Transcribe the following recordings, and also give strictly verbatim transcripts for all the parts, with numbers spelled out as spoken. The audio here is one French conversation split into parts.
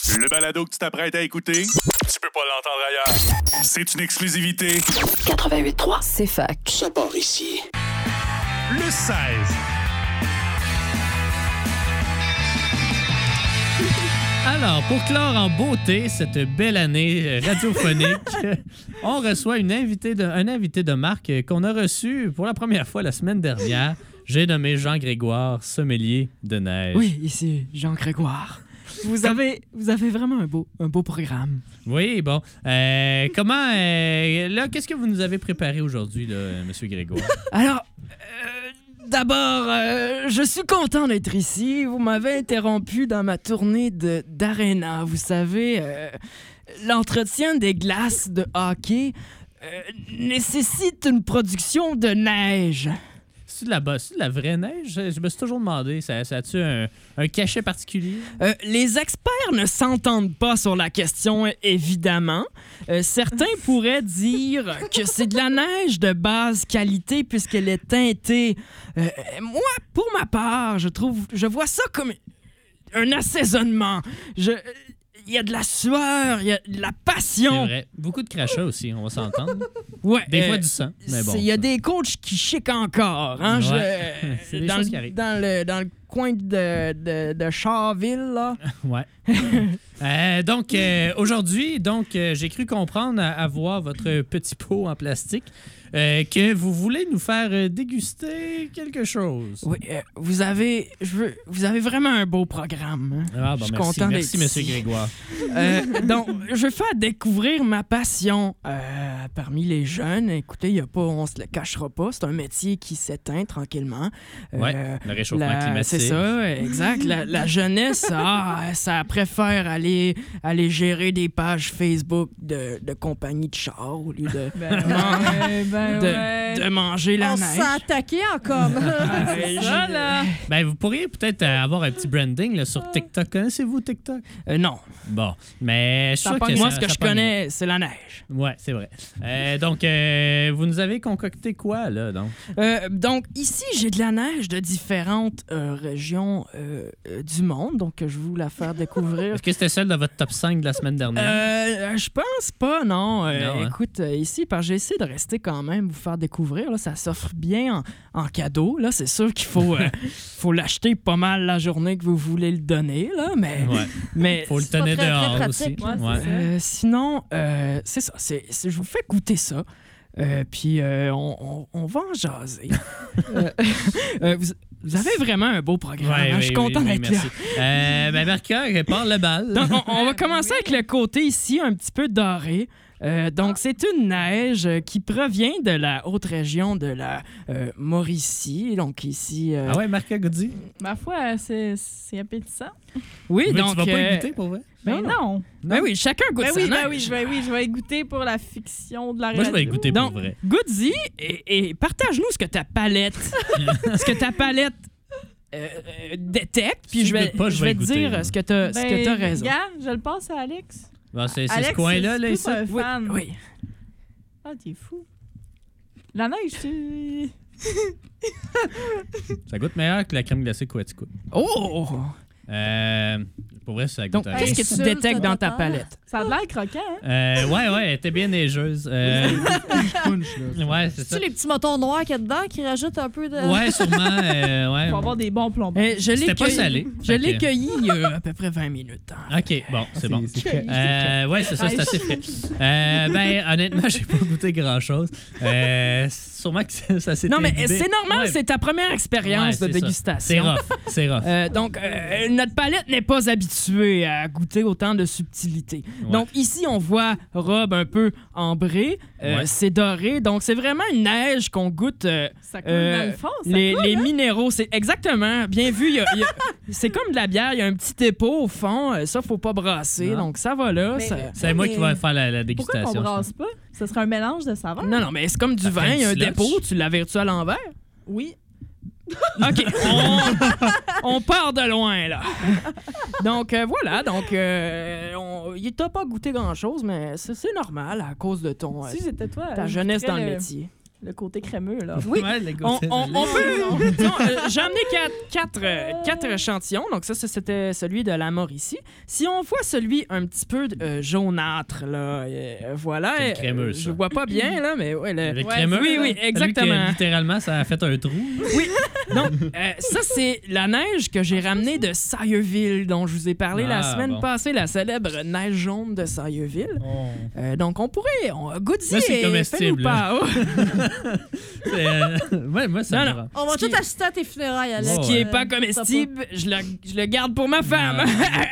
Le balado que tu t'apprêtes à écouter, tu peux pas l'entendre ailleurs. C'est une exclusivité. quatre-vingt-huit trois, c'est fac. Ça part ici. Le seize. Alors, pour clore en beauté cette belle année radiophonique, on reçoit une invitée de, un invité de marque qu'on a reçu pour la première fois la semaine dernière. J'ai nommé Jean-Grégoire, sommelier de neige. Oui, ici, Jean-Grégoire. Vous avez, vous avez vraiment un beau, un beau programme. Oui, bon. Euh, comment... Euh, là, qu'est-ce que vous nous avez préparé aujourd'hui, là, Monsieur Grégoire? Alors... Euh... D'abord, euh, je suis content d'être ici. Vous m'avez interrompu dans ma tournée de, d'Arena. Vous savez, euh, l'entretien des glaces de hockey euh, nécessite une production de neige. C'est de la, c'est de la vraie neige? Je, je me suis toujours demandé, ça, ça a-tu un, un cachet particulier? Euh, les experts ne s'entendent pas sur la question, évidemment. Euh, certains pourraient dire que c'est de la neige de basse qualité puisqu'elle est teintée. Euh, moi, pour ma part, je trouve, je vois ça comme un assaisonnement. Je... Il y a de la sueur, il y a de la passion. C'est vrai. Beaucoup de crachats aussi, on va s'entendre. Ouais, des euh, fois du sang, mais bon. Il y a des coachs qui chiquent encore. Hein, ouais. je, c'est des dans, choses le, qui arrivent. dans, le, dans le coin de, de, de Charville, là. Ouais. euh, donc, euh, aujourd'hui, donc, euh, j'ai cru comprendre à, à voir votre petit pot en plastique euh, que vous voulez nous faire euh, déguster quelque chose. Oui, euh, vous avez je veux, vous avez vraiment un beau programme. Hein? Ah, bon, je suis merci, content merci, d'être Monsieur ici. Grégoire. Euh, donc, je vais faire découvrir ma passion euh, parmi les jeunes. Écoutez, y a pas, on se le cachera pas, c'est un métier qui s'éteint tranquillement. Euh, ouais, le réchauffement la, climatique. C'est ça, exact. La, la jeunesse, ah, ça préfère aller, aller gérer des pages Facebook de, de compagnie de chars au lieu de, ben, ouais, ben, de, ouais. de manger la on neige. On s'est attaqué encore. C'est ça, là. Ben, vous pourriez peut-être avoir un petit branding là, sur TikTok. Connaissez-vous TikTok? Euh, non. Bon, mais je suis sûr que moi, ça, ce que ça je pogne. connais, c'est la neige. Ouais, c'est vrai. Euh, donc, euh, vous nous avez concocté quoi, là, donc? Euh, donc, ici, j'ai de la neige de différentes euh, régions euh, euh, du monde, donc je vais vous la faire découvrir. Est-ce que c'était celle de votre top cinq de la semaine dernière? Euh, je pense pas, non. Euh, non hein? Écoute, euh, ici, parce que j'ai essayé de rester quand même, vous faire découvrir, là, ça s'offre bien en, en cadeau. Là, c'est sûr qu'il faut, euh, faut l'acheter pas mal la journée que vous voulez le donner, là, mais... Ouais. mais faut le tenir très, dehors très aussi. pratique, ouais, Ouais. Euh, sinon, euh, c'est ça. C'est, c'est- je vous fais goûter ça. Euh, puis euh, on, on- on va en jaser. Euh, euh, vous, vous avez vraiment un beau programme. Ouais, hein? oui, Je suis oui, content oui, d'être merci. là. Euh, ben, Marqueur, répare le bal. Donc, on, on va commencer avec le côté ici, un petit peu doré. Euh, donc, c'est une neige euh, qui provient de la haute région de la euh, Mauricie. Donc, ici. euh, Ah ouais, Marqueur Gaudi? Ma foi, c'est, c'est appétissant. Oui, Mais donc. tu vas pas euh, y goûter, pour vrai? Ben non. non. Ben oui, chacun goûte Ben sa oui, ben neige. oui, je vais, oui, je vais goûter pour la fiction de la Moi, je radio. vais y goûter pour Donc, vrai. goûte-y et, et partage-nous ce que ta palette, ce que ta palette euh, euh, détecte, puis Si je vais, je goûte pas, je je vais vais y te goûter, dire moi. ce que tu as Ben, raison. regarde, je le passe à Alex. Bon, c'est, c'est Alex, ce coin-là, c'est là, plus ici? un Oui, fan. oui. Ah, t'es fou. La neige, c'est... Ça goûte meilleur que la crème glacée Quatico. Oh! Euh, pour vrai, ça goûte Donc, à qu'est-ce rien. que tu Insulte détectes dans ta totale. palette? Ça a de l'air croquant, hein? Euh, ouais, ouais, elle était bien neigeuse. Euh, ouais, c'est ça. C'est-tu les petits motons noirs qu'il y a dedans qui rajoutent un peu de... Ouais, sûrement. Euh, ouais. Faut avoir des bons plombs. Euh, je l'ai C'était pas cueilli- salé. Je Fait l'ai que- cueilli il y a à peu près vingt minutes. hein. OK, bon, c'est bon. C'est frais. Euh, ouais, c'est ça, c'est assez frais. Euh, ben, honnêtement, j'ai pas goûté grand-chose. Euh, sûrement que ça, ça s'est Non, mais imbibé. c'est normal, Ouais. c'est ta première expérience Ouais, de c'est ça. dégustation. C'est rough, c'est rough. Euh, donc, euh, notre palette n'est pas habituée à goûter autant de subtilité. Ouais. Donc, ici, on voit robe un peu ambrée, euh, Ouais. c'est doré. Donc, c'est vraiment une neige qu'on goûte euh, Ça coule euh, dans le fond, ça les, coule, les hein? minéraux. C'est exactement, bien vu. il y a- il y a- c'est comme de la bière, il y a un petit dépôt au fond. euh, Ça, faut pas brasser. Non. Donc, ça va là. Mais- ça- C'est moi mais- qui vais faire la, la Pourquoi dégustation. qu'on je brasse pas? Ce serait un mélange de saveurs. Non, non, mais c'est comme du Ça vin. fait un Il y a un slush. dépôt. Tu l'avais-tu à l'envers? Oui. OK, on, on part de loin, là. Donc, euh, voilà. Donc, euh, on, il t'a pas goûté grand-chose, mais c'est, c'est normal à cause de ton, euh, Si j'étais toi, ta je jeunesse dans goûterais le métier. le côté crémeux, là. Oui. Ouais, le On, côté on- de on lait. peut. disons, euh, J'ai amené quatre, quatre, euh, quatre échantillons. Donc, ça, ça, c'était celui de la Mauricie. Si on voit celui un petit peu euh, jaunâtre, là, euh, voilà. C'est le euh, crémeux, ça. Je vois pas bien, là, mais ouais. Le, Le ouais, crémeux, Oui, là, oui, celui exactement. que, littéralement, ça a fait un trou. Oui. Donc, euh, ça, c'est la neige que j'ai ramenée de Sailleville, dont je vous ai parlé la Ah, semaine bon. passée, la célèbre neige jaune de Sailleville. Euh, donc, on pourrait. On, goûter Là, c'est et comestible, fais-nous pas. Oh. C'est, euh, ouais, moi, ça Non, me non. rend. On va Ce qui tout est- assister à tes funérailles, Alex. Ce qui est Euh, pas comestible, je le, je le garde pour ma femme.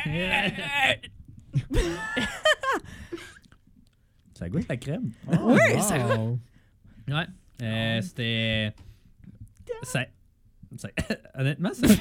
Ça goûte la crème. Oui, ça Ouais. Euh, C'était. Ça... ça- Honnêtement, ça.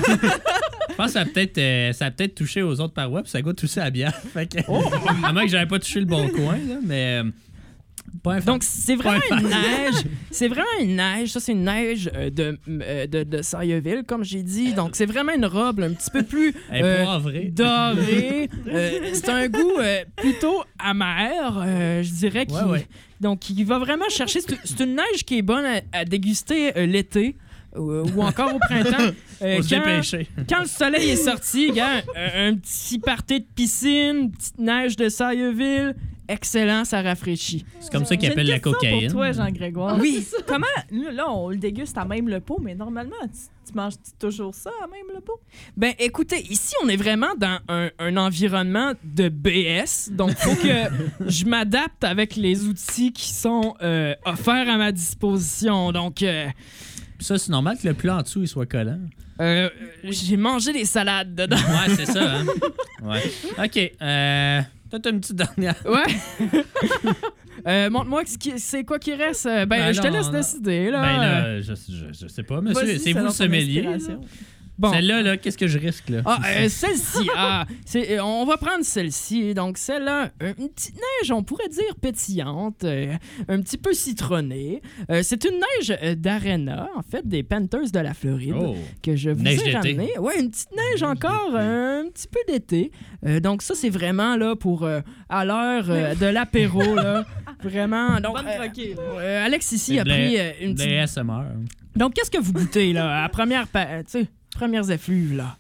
Je pense que ça a peut-être euh, ça a peut-être touché aux autres parois, puis ça goûte aussi à la bière. Fait que... À moins que j'avais pas touché le bon coin, là, mais. euh, Pas un fan. Donc, c'est vraiment Ouais. une neige. C'est vraiment une neige. Ça, c'est une neige euh, de, euh, de, de Sailleville, comme j'ai dit. Donc, c'est vraiment une robe un petit peu plus Elle est euh, poivrée. dorée. Euh, c'est un goût euh, plutôt amer, euh, je dirais. Qui, Ouais, ouais. Donc, il va vraiment chercher. C'est c'est une neige qui est bonne à, à déguster euh, l'été. euh, ou encore au printemps. Euh, Faut se quand- dépêcher. Quand le soleil est sorti, gars, un, un petit party de piscine, une petite neige de Sailleville, excellent, ça rafraîchit. C'est comme ça qu'ils J'ai une appellent la question cocaïne. pour toi, Jean-Grégoire. Oui. Comment, là, là, on le déguste à même le pot, mais normalement, tu, tu manges toujours ça à même le pot? Ben, écoutez, ici, on est vraiment dans un, un environnement de B S, donc faut que je m'adapte avec les outils qui sont euh, offerts à ma disposition. Donc, euh, Puis ça, c'est normal que le plat en dessous il soit collant. euh, j'ai mangé des salades dedans. Ouais, c'est ça, hein? Ouais. OK. Euh, Peut-être une petite dernière. Ouais. Euh, montre-moi ce qui- c'est quoi qui reste. Euh, Ben, Ben je te non, laisse non. décider, là. Ben là, je, je, je sais pas, monsieur. Vas-y, C'est vous selon le ton sommelier. là. inspiration. Bon. Celle-là, là, qu'est-ce que je risque, là? Ah, euh, celle-ci. Ah, c'est- euh, on va prendre celle-ci. Donc, celle-là, euh, une petite neige, on pourrait dire pétillante, euh, un petit peu citronnée. Euh, c'est une neige euh, d'Arena, en fait, des Panthers de la Floride, Oh. que je vous Neige ai d'été. ramenée. Ouais, une petite neige encore, euh, un petit peu d'été. Euh, donc, ça, c'est vraiment là pour euh, à l'heure euh, de l'apéro, là. Vraiment. Donc, Bonne euh, croquée, là. euh, Alex ici C'est a de la- pris euh, une Des petite. A S M R. Donc, qu'est-ce que vous goûtez, là, à première, pa- tu sais, premières effluves, là?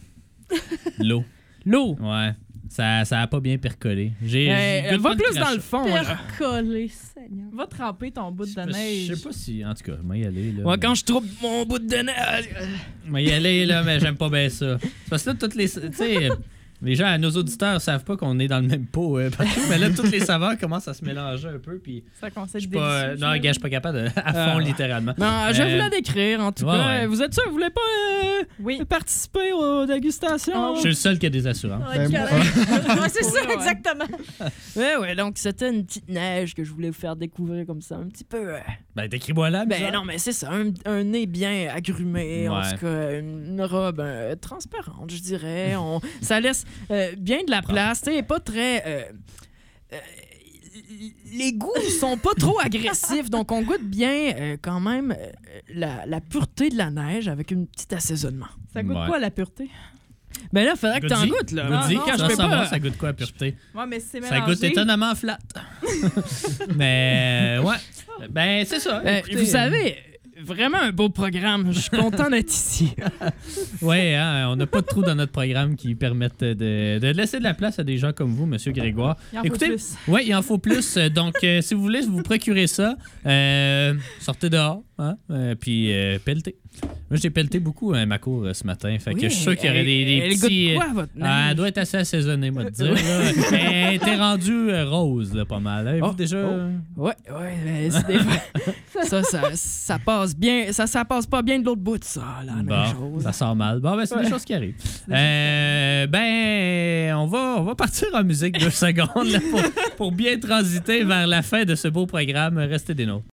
L'eau. L'eau. Ouais. Ça, ça a pas bien percolé. J'ai. Euh, j'ai goûte va pas de plus dans crachat. le fond, là. Percolé, Seigneur. Va tremper ton bout de Je neige. sais pas si. En tout cas, je vais y aller. Là, Ouais, mais- quand je trouve mon bout de neige. Je vais y aller, là, mais j'aime pas bien ça. C'est parce que là, toutes les. Tu sais, les gens, nos auditeurs savent pas qu'on est dans le même pot euh, partout, mais là, toutes les saveurs commencent à se mélanger un peu, puis Ça commence à je être suis pas. délicieux. non, gars, je suis pas capable de. À fond, Ah. littéralement. Non, je vais Euh, vous la décrire, en tout ouais, cas. ouais. Vous êtes sûr, vous voulez pas euh, Oui. participer aux dégustations? Je suis le seul qui a des assurances. Ouais, Ben, carré. Ouais, c'est Pour ça, vrai, ouais. exactement. Ouais, ouais, donc c'était une petite neige que je voulais vous faire découvrir comme ça, un petit peu. euh, Ben, décris-moi là, Ben bizarre. non, mais c'est ça, un, un nez bien agrumé, en Ouais. tout cas, une, une robe euh, transparente, je dirais. On, ça laisse euh, bien de la place, tu sais, pas très... euh, euh, les goûts sont pas trop agressifs, donc on goûte bien euh, quand même euh, la, la pureté de la neige avec un petit assaisonnement. Ça goûte Ouais. quoi, la pureté? Ben là, faudrait que t'en Goody. goûtes, là. Goody, Non, non, tu je vas peux savoir pas. ça goûte quoi, à pureté. Ouais, mais c'est Ça mélangé. goûte étonnamment flat. Mais, euh, ouais. Ben, c'est ça. Euh, écoutez, vous savez, vraiment un beau programme. Je suis content d'être ici. Ouais, hein, on n'a pas de trou dans notre programme qui permettent de, de laisser de la place à des gens comme vous, Monsieur Grégoire. Il en faut Écoutez, plus. ouais, il en faut plus. Euh, Donc, euh, si vous voulez vous procurer ça, euh, sortez dehors, hein, euh, puis euh, pelletez. Moi, j'ai pelleté beaucoup hein, ma cour euh, ce matin. Fait que Oui, je suis sûr qu'il y aurait des, des elle petits. goûte quoi, votre euh, ah, neige? elle doit être assez assaisonnée, moi, te dire. Là. Elle était rendue euh, rose, là, pas mal. Avez-vous Oh, déjà. oh. Ouais, ouais, mais c'est des fois- ça, ça, ça passe bien. Ça, ça passe pas bien de l'autre bout de ça, la même Bon, chose. ça sort mal. Bon, ben, c'est des Ouais. choses qui arrivent. Euh, ben, on va, on va partir en musique deux secondes là, pour, pour bien transiter vers la fin de ce beau programme. Restez des nôtres.